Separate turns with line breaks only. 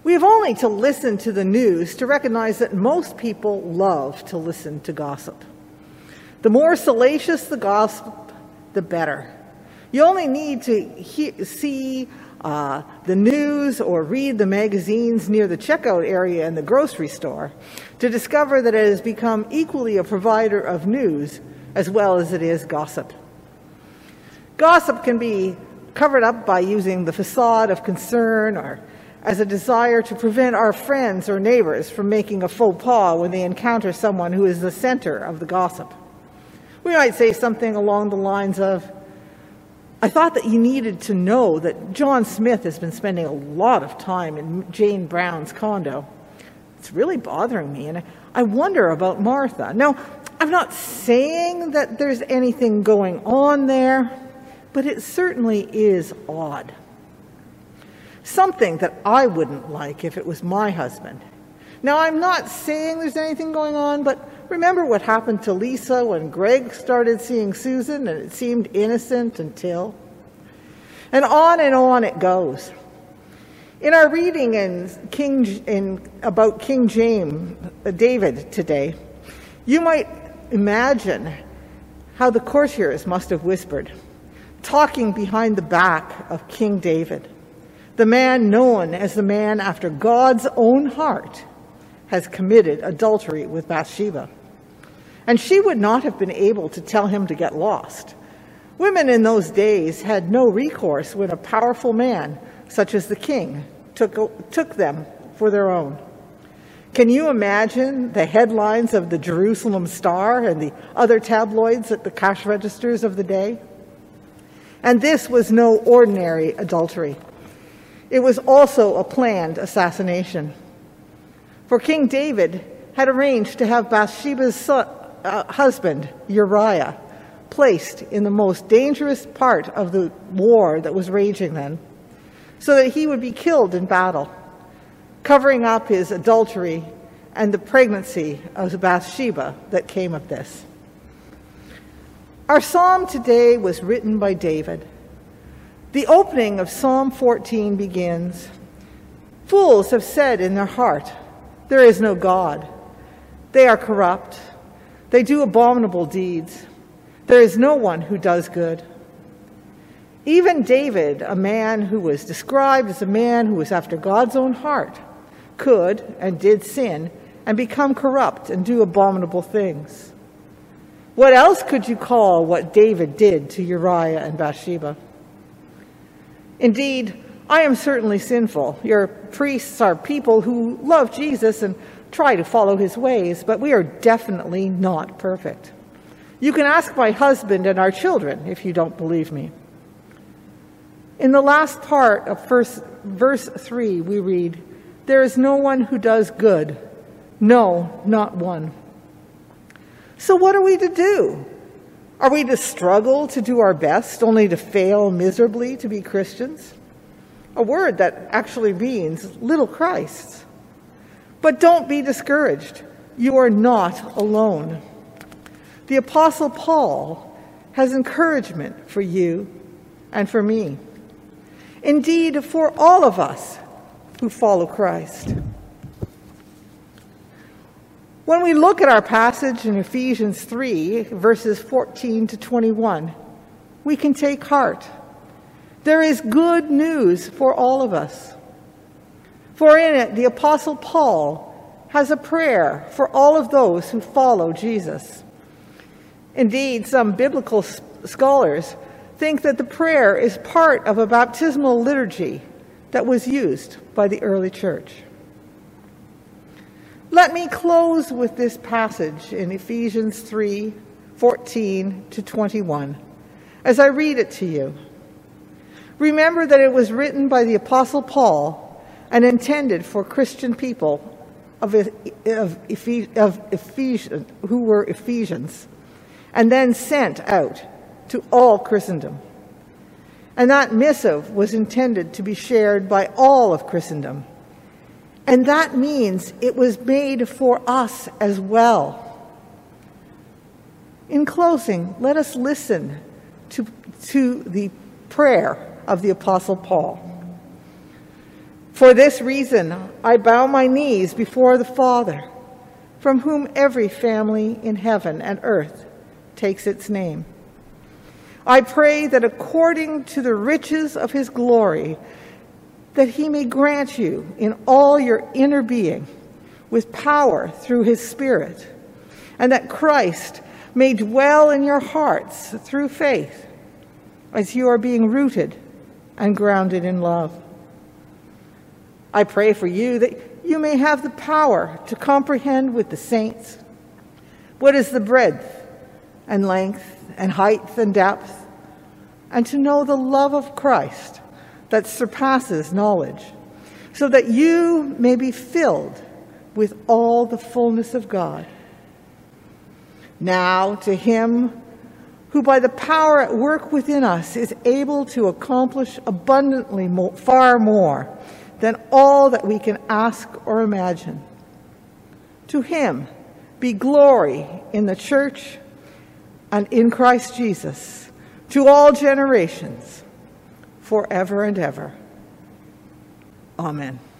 We have only to listen to the news to recognize that most people love to listen to gossip. The more salacious the gossip, the better. You only need to see the news or read the magazines near the checkout area in the grocery store to discover that it has become equally a provider of news as well as it is gossip. Gossip can be covered up by using the facade of concern or as a desire to prevent our friends or neighbors from making a faux pas when they encounter someone who is the center of the gossip. We might say something along the lines of, "I thought that you needed to know that John Smith has been spending a lot of time in Jane Brown's condo. It's really bothering me, and I wonder about Martha." Now, I'm not saying that there's anything going on there, but it certainly is odd. Something that I wouldn't like if it was my husband. Now, I'm not saying there's anything going on, but remember what happened to Lisa when Greg started seeing Susan and it seemed innocent until? And on it goes. In our reading about King David today, you might imagine how the courtiers must have whispered, talking behind the back of King David. The man known as the man after God's own heart has committed adultery with Bathsheba. And she would not have been able to tell him to get lost. Women in those days had no recourse when a powerful man, such as the king, took them for their own. Can you imagine the headlines of the Jerusalem Star and the other tabloids at the cash registers of the day? And this was no ordinary adultery. It was also a planned assassination. For King David had arranged to have Bathsheba's husband, Uriah, placed in the most dangerous part of the war that was raging then, so that he would be killed in battle, covering up his adultery and the pregnancy of Bathsheba that came of this. Our psalm today was written by David. The opening of Psalm 14 begins, "Fools have said in their heart, 'There is no God.' They are corrupt. They do abominable deeds. There is no one who does good." Even David, a man who was described as a man who was after God's own heart, could and did sin and become corrupt and do abominable things. What else could you call what David did to Uriah and Bathsheba? Indeed, I am certainly sinful. Your priests are people who love Jesus and try to follow his ways, but we are definitely not perfect. You can ask my husband and our children if you don't believe me. In the last part of verse 3, we read, "There is no one who does good, no, not one." So what are we to do? Are we to struggle to do our best, only to fail miserably to be Christians? A word that actually means little Christs. But don't be discouraged. You are not alone. The Apostle Paul has encouragement for you and for me. Indeed, for all of us who follow Christ. When we look at our passage in Ephesians 3, verses 14 to 21, we can take heart. There is good news for all of us. For in it, the Apostle Paul has a prayer for all of those who follow Jesus. Indeed, some biblical scholars think that the prayer is part of a baptismal liturgy that was used by the early church. Let me close with this passage in Ephesians 3, 14 to 21, as I read it to you. Remember that it was written by the Apostle Paul and intended for Christian people of Ephesians, who were Ephesians, and then sent out to all Christendom. And that missive was intended to be shared by all of Christendom. And that means it was made for us as well. In closing, let us listen to the prayer of the Apostle Paul. For this reason, I bow my knees before the Father, from whom every family in heaven and earth takes its name. I pray that according to the riches of his glory, that he may grant you in all your inner being with power through his Spirit, and that Christ may dwell in your hearts through faith, as you are being rooted and grounded in love. I pray for you that you may have the power to comprehend with the saints what is the breadth and length and height and depth, and to know the love of Christ that surpasses knowledge, so that you may be filled with all the fullness of God. Now to him who by the power at work within us is able to accomplish abundantly far more than all that we can ask or imagine. To him be glory in the church and in Christ Jesus to all generations, forever and ever. Amen.